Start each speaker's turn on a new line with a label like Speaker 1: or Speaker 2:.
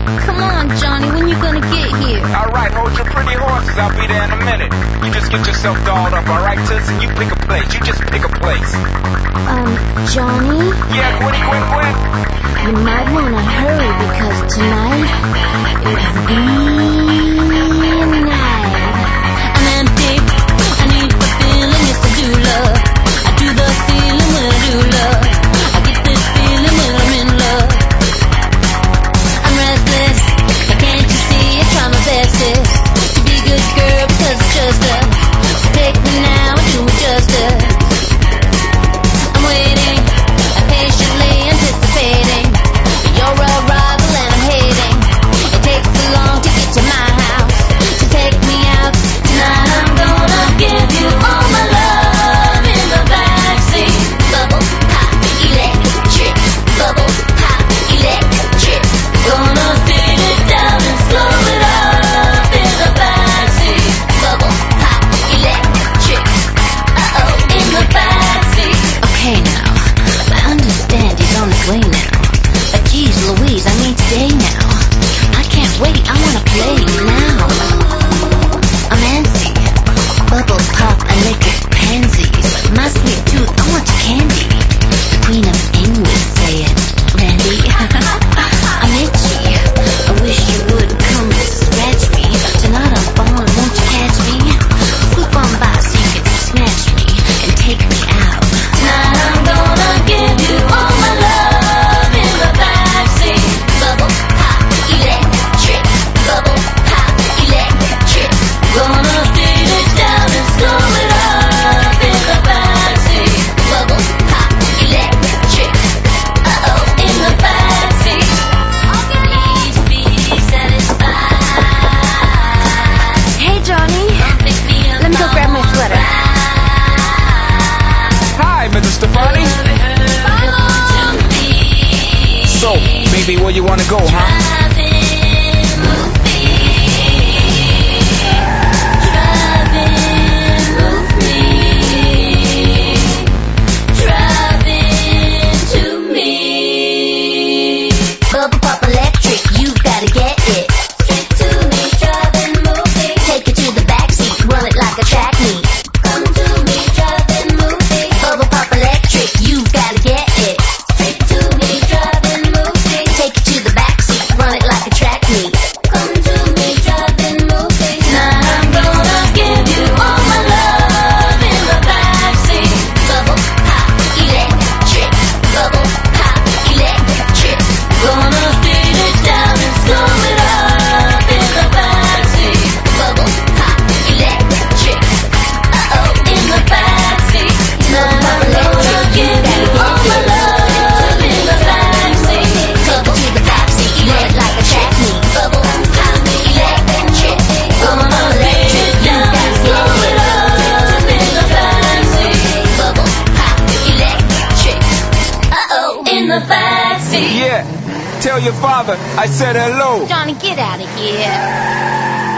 Speaker 1: Come on, Johnny, when you gonna get here?
Speaker 2: Alright, hold your pretty horses, I'll be there in a minute. You just get yourself dolled up, alright, Toots? And you pick a place, you just pick a place.
Speaker 1: Johnny?
Speaker 2: Yeah, Gwen?
Speaker 1: You might wanna hurry because tonight it's the night. I'm empty, I need the feeling, yes I do love. I do the feeling when I do love. I get this feeling when I'm in love. I'm restless, but can't you see I try my bestest to be a good girl because it's just us. So take me now and do it justice. I'm waiting, patiently anticipating your arrival and I'm hating. It takes so long to get to my house, so take me out. Tonight I'm gonna give you all my love in the backseat. Bubble pop electric, bubble pop electric. Gonna beat it down and slow it up in the backseat. Bubble pop electric, in the backseat. Okay now, I understand he's on his way now. But geez Louise, I need today now. I can't wait, I wanna play now. I'm antsy, bubble pop electric pansies. My sweet tooth, I want your candy. The queen of England, say it, Randy. I'm itchy, I wish you would come and scratch me. Tonight I'm falling, won't you catch me? Swoop on by so you can snatch me and take me out. Tonight I'm gonna give you all my love in the backseat. Bubble pop electric, bubble pop electric. Gonna beat it down and slow it up in the backseat. Bubble pop electric, in the backseat. Please be satisfied. Hey Johnny, let me go grab my sweater.
Speaker 2: Hi, Mrs. Stefani. So, baby, where you wanna go, huh? Bubble pop electric, you've gotta get it. Straight to me, driving, moving. Take it to the backseat, run it like a track meet. Come to me, driving, moving. Bubble pop electric, you've gotta get it. Straight to me, driving, moving. Take it to the backseat, run it like a track meet. Come to me, driving, moving. Tonight I'm gonna give you all my love in the backseat. Bubble pop electric, bubble pop electric. Gonna beat it down and slow it up in the backseat. Bubble pop electric, in the backseat. Tonight I'm gonna give you all my love in the backseat. Take it to the backseat, run it like a track meet. Bubble pop electric, gonna beat it down and slow it up in the backseat. Bubble pop electric, in the backseat. Yeah, tell your father I said hello.
Speaker 1: Johnny, get out of here.